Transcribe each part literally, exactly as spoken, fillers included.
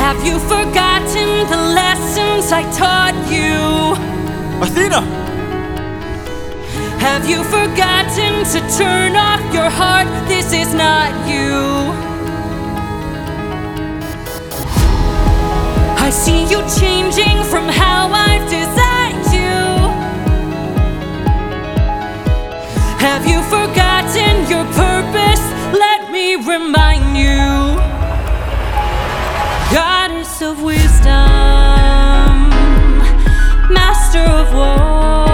Have you forgotten the lessons I taught you? Athena! Have you forgotten to turn off your heart? This is not you. I see you changing from how I've designed you. Have you forgotten your purpose? Let me remind you. Goddess of wisdom, master of war,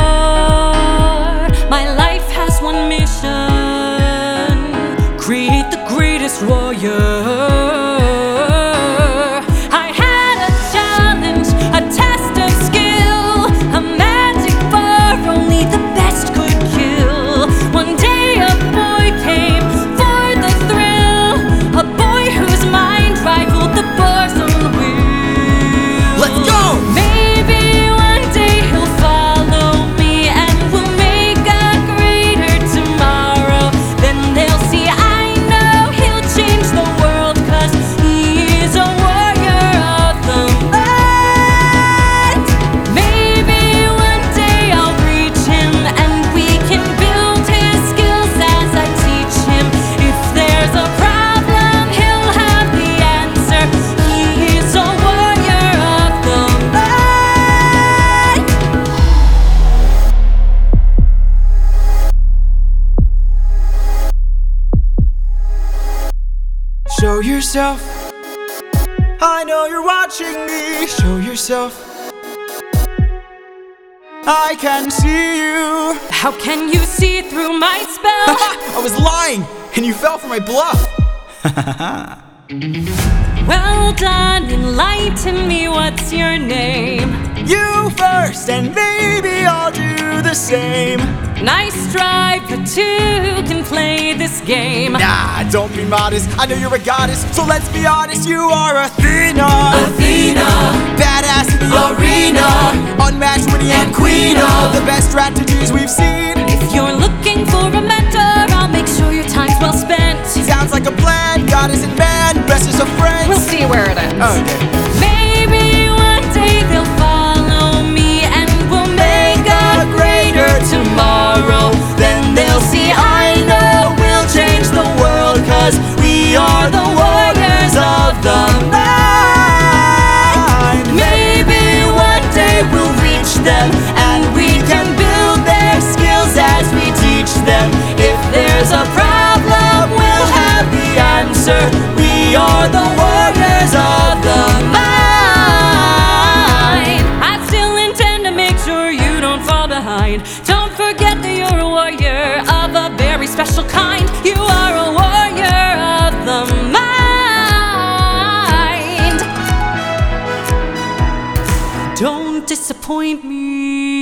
my life has one mission: create the greatest warrior. I had a challenge, a test of skill, a magic bar only the best could kill. One day a boy came for the thrill, a boy whose mind rivaled the bars on the wheel. Let's go! Maybe one day he'll follow me and we'll make a greater tomorrow. Then they'll see I know he'll change the world, 'cause he is a warrior of the mind. Maybe one day I'll reach him and we can build his skills as I teach him. If there's a problem, he'll have the answer. He is a warrior of the mind. Show yourself. I know you're watching me. Show yourself. I can see you. How can you see through my spell? I was lying, and you fell for my bluff. Well done, enlighten me, what's your name? You first, and maybe I'll do the same. Nice try, but two can play this game. Nah, don't be modest. I know you're a goddess, so let's be honest. You are Athena. Athena, Badass in the arena. Unmatched, witty, and queen of the best strategies we've seen. if you're looking for a mentor, I'll make sure your time's well spent. Sounds like a plan. Goddess and man, best as a friend. We'll see where it ends. Okay. Maybe one day they'll follow me and we'll make a greater tomorrow. Then they'll see I know we'll change the world, 'cause we are the warriors of the mind. Maybe one day we'll reach them and we can build their skills as we teach them. If there's a problem, we'll have the answer. We are the warriors of the mind. I still intend to make sure you don't fall behind. Don't forget that you're a warrior of a very special kind. You are a warrior of the mind. Don't disappoint me.